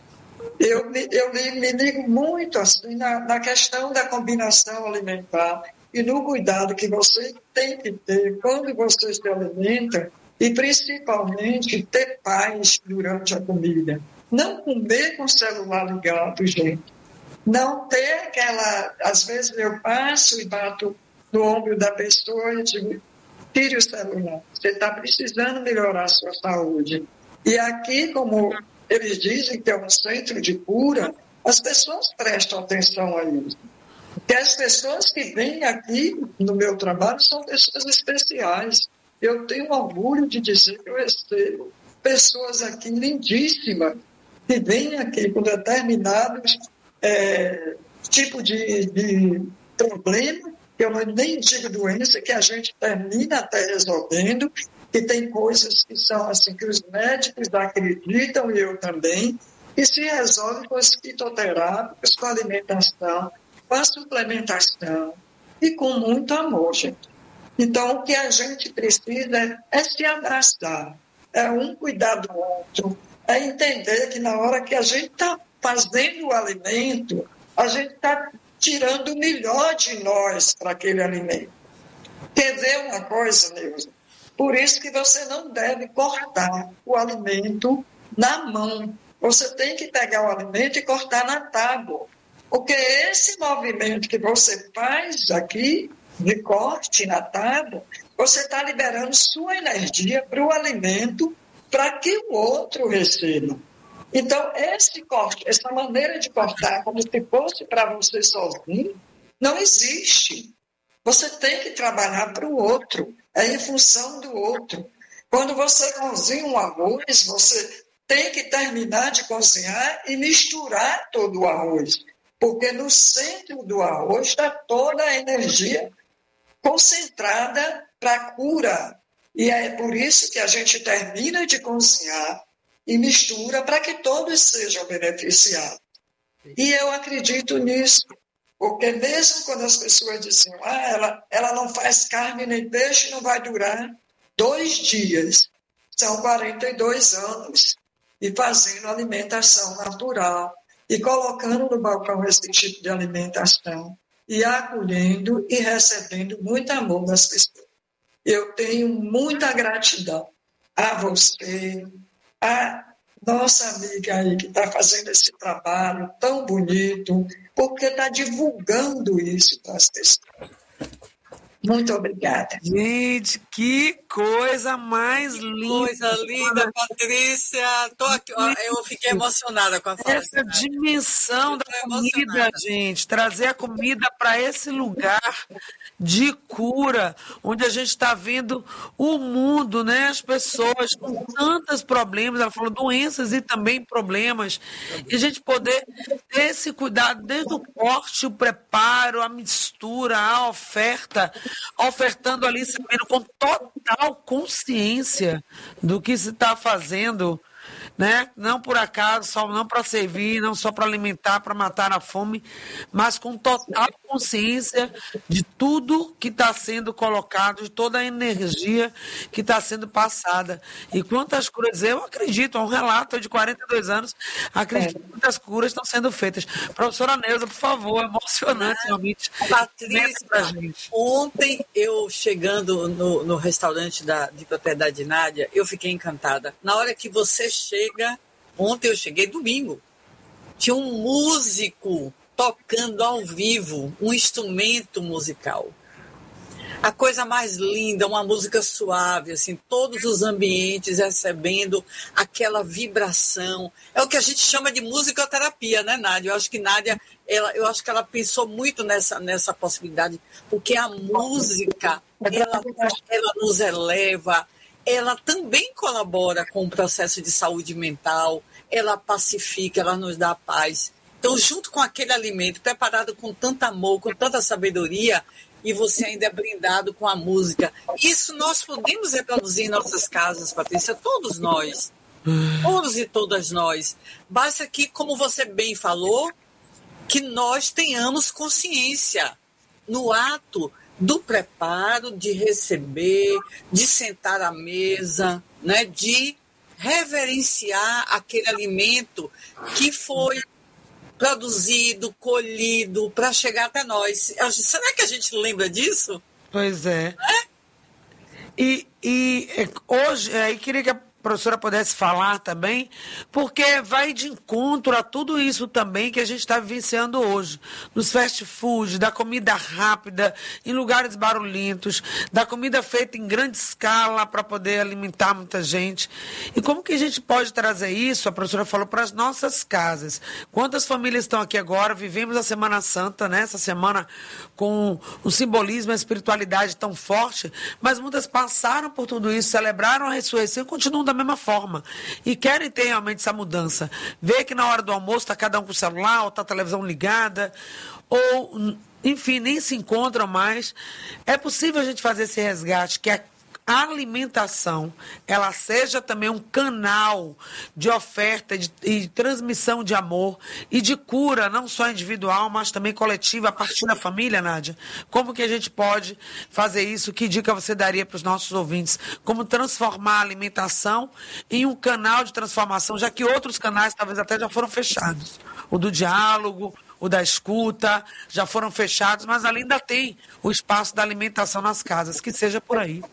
Speaker 14: Eu, eu me ligo muito assim, na, na questão da combinação alimentar e no cuidado que você tem que ter quando você se alimenta, e principalmente ter paz durante a comida. Não comer com o celular ligado, gente. Não ter aquela... Às vezes eu passo e bato no ombro da pessoa e digo, tire o celular. Você está precisando melhorar a sua saúde. E aqui, como eles dizem que é um centro de cura, as pessoas prestam atenção a isso. Porque as pessoas que vêm aqui no meu trabalho são pessoas especiais. Eu tenho orgulho de dizer que eu recebo pessoas aqui lindíssimas que vêm aqui com determinados é, tipos de, de problema, que eu nem digo doença, que a gente termina até resolvendo, que tem coisas que são assim, que os médicos acreditam, e eu também, que se resolve com os fitoterápicos, com a alimentação, com a suplementação e com muito amor, gente. Então, o que a gente precisa é se abraçar, é um cuidar do outro, é entender que na hora que a gente está fazendo o alimento, a gente está tirando o melhor de nós para aquele alimento. Quer ver uma coisa, Neuza? Por isso que você não deve cortar o alimento na mão. Você tem que pegar o alimento e cortar na tábua. Porque esse movimento que você faz aqui, de corte na tábua, você está liberando sua energia para o alimento para que o outro receba. Então, esse corte, essa maneira de cortar como se fosse para você sozinho, não existe. Você tem que trabalhar para o outro, é em função do outro. Quando você cozinha um arroz, você tem que terminar de cozinhar e misturar todo o arroz, porque no centro do arroz está toda a energia concentrada para a cura. E é por isso que a gente termina de cozinhar e mistura para que todos sejam beneficiados. E eu acredito nisso. Porque mesmo quando as pessoas diziam, ah, ela, ela não faz carne nem peixe, não vai durar dois dias. São quarenta e dois anos. E fazendo alimentação natural. E colocando no balcão esse tipo de alimentação. E acolhendo e recebendo muito amor das pessoas. Eu tenho muita gratidão a você, a nossa amiga aí que está fazendo esse trabalho tão bonito, porque está divulgando isso para as pessoas. Muito obrigada.
Speaker 12: Gente, que coisa mais linda.
Speaker 13: Coisa linda, Patrícia. Tô aqui, ó, eu fiquei emocionada com a fala.
Speaker 12: Essa dimensão da comida, gente. Trazer a comida para esse lugar de cura, onde a gente está vendo o mundo, né? As pessoas com tantos problemas, ela falou doenças e também problemas, e a gente poder ter esse cuidado desde o corte, o preparo, a mistura, a oferta, ofertando ali, sabendo com total consciência do que se está fazendo, né? Não por acaso, só não para servir, não só para alimentar, para matar a fome, mas com total consciência de tudo que está sendo colocado, de toda a energia que está sendo passada. E quantas curas, eu acredito, é um relato de quarenta e dois anos, acredito que muitas curas estão sendo feitas. Professora Neuza, por favor, emocionante realmente.
Speaker 13: Patrícia, ontem eu chegando no, no restaurante da, de propriedade Nádia, eu fiquei encantada. Na hora que você chega, ontem eu cheguei domingo, tinha um músico tocando ao vivo um instrumento musical. A coisa mais linda, uma música suave, assim, todos os ambientes recebendo aquela vibração. É o que a gente chama de musicoterapia, né, Nádia? Eu acho que Nádia, ela, eu acho que ela pensou muito nessa, nessa possibilidade, porque a música, ela, ela nos eleva, ela também colabora com o processo de saúde mental, ela pacifica, ela nos dá paz. Então, junto com aquele alimento preparado com tanto amor, com tanta sabedoria, e você ainda é brindado com a música. Isso nós podemos reproduzir em nossas casas, Patrícia, todos nós. Todos e todas nós. Basta que, como você bem falou, que nós tenhamos consciência no ato do preparo, de receber, de sentar à mesa, né, de reverenciar aquele alimento que foi produzido, colhido, para chegar até nós. Será que a gente lembra disso?
Speaker 12: Pois é.
Speaker 13: é?
Speaker 12: E, e hoje, aí queria que a professora pudesse falar também, porque vai de encontro a tudo isso também que a gente está vivenciando hoje, nos fast food, da comida rápida, em lugares barulhentos, da comida feita em grande escala para poder alimentar muita gente. E como que a gente pode trazer isso, a professora falou, para as nossas casas? Quantas famílias estão aqui agora? Vivemos a Semana Santa, né? Essa semana com o simbolismo, a espiritualidade tão forte, mas muitas passaram por tudo isso, celebraram a ressurreição e continuam da mesma forma. E querem ter realmente essa mudança. Ver que na hora do almoço está cada um com o celular, ou está a televisão ligada, ou, enfim, nem se encontram mais. É possível a gente fazer esse resgate, que a alimentação, ela seja também um canal de oferta de, e transmissão de amor e de cura, não só individual, mas também coletiva, a partir da família, Nádia. Como que a gente pode fazer isso? Que dica você daria para os nossos ouvintes? Como transformar a alimentação em um canal de transformação, já que outros canais talvez até já foram fechados. O do diálogo, o da escuta, já foram fechados, mas ainda tem o espaço da alimentação nas casas, que seja por aí.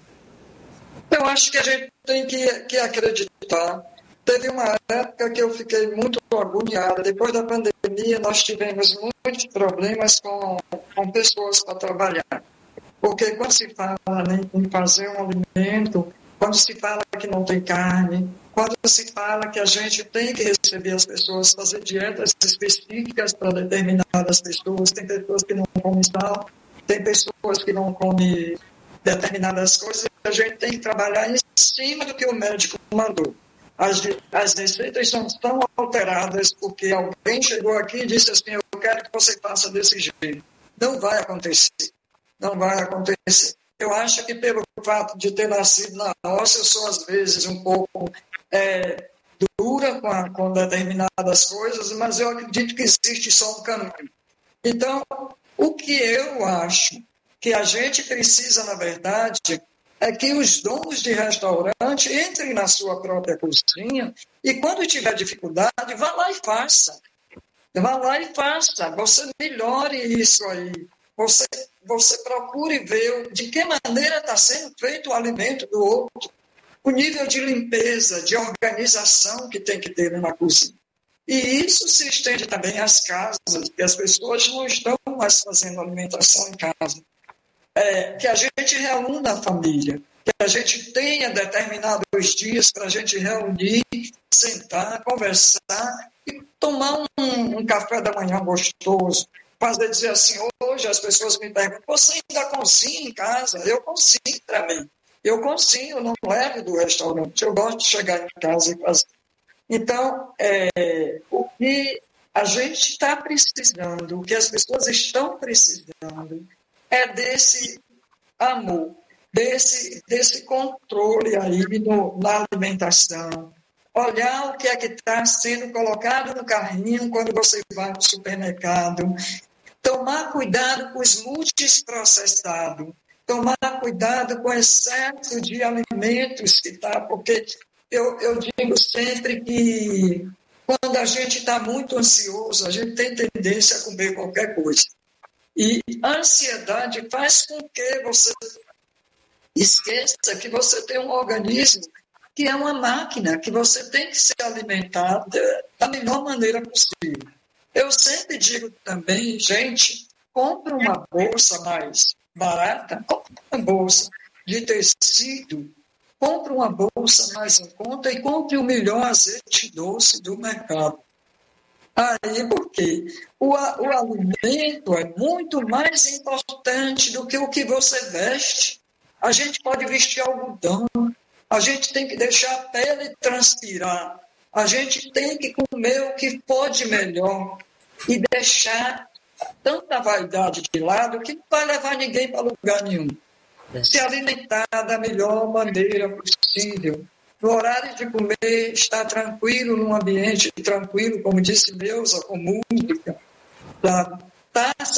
Speaker 14: Eu acho que a gente tem que, que acreditar. Teve uma época que eu fiquei muito agoniada. Depois da pandemia, nós tivemos muitos problemas com, com pessoas para trabalhar. Porque quando se fala, né, em fazer um alimento, quando se fala que não tem carne, quando se fala que a gente tem que receber as pessoas, fazer dietas específicas para determinadas pessoas, tem pessoas que não comem sal, tem pessoas que não comem determinadas coisas, a gente tem que trabalhar em cima do que o médico mandou. As, as receitas são tão alteradas porque alguém chegou aqui e disse assim, eu quero que você faça desse jeito. Não vai acontecer. Não vai acontecer. Eu acho que pelo fato de ter nascido na roça, eu sou às vezes um pouco é, dura com, a, com determinadas coisas, mas eu acredito que existe só um caminho. Então, o que eu acho que a gente precisa, na verdade, é que os donos de restaurante entrem na sua própria cozinha e, quando tiver dificuldade, vá lá e faça. Vá lá e faça. Você melhore isso aí. Você, você procure ver de que maneira está sendo feito o alimento do outro, o nível de limpeza, de organização que tem que ter na cozinha. E isso se estende também às casas, que as pessoas não estão mais fazendo alimentação em casa. É, que a gente reúna a família, que a gente tenha determinados dias para a gente reunir, sentar, conversar e tomar um, um café da manhã gostoso. Fazer dizer assim, hoje as pessoas me perguntam, você ainda cozinha em casa? Eu cozinho também. Eu cozinho, eu não levo do restaurante. Eu gosto de chegar em casa e fazer. Então, é, o que a gente está precisando, o que as pessoas estão precisando, é desse amor, desse, desse controle aí no, na alimentação. Olhar o que é que está sendo colocado no carrinho quando você vai no supermercado. Tomar cuidado com os multiprocessados. Tomar cuidado com o excesso de alimentos que está, porque eu, eu digo sempre que quando a gente está muito ansioso, a gente tem tendência a comer qualquer coisa. E a ansiedade faz com que você esqueça que você tem um organismo que é uma máquina, que você tem que ser alimentado da melhor maneira possível. Eu sempre digo também, gente, compre uma bolsa mais barata, compre uma bolsa de tecido, compre uma bolsa mais em conta e compre o melhor azeite doce do mercado. Aí, por quê? O, o alimento é muito mais importante do que o que você veste. A gente pode vestir algodão, a gente tem que deixar a pele transpirar, a gente tem que comer o que pode melhor e deixar tanta vaidade de lado que não vai levar ninguém para lugar nenhum. Se alimentar da melhor maneira possível. No horário de comer, estar tranquilo, num ambiente tranquilo, como disse Neuza, com música. Tá? Tá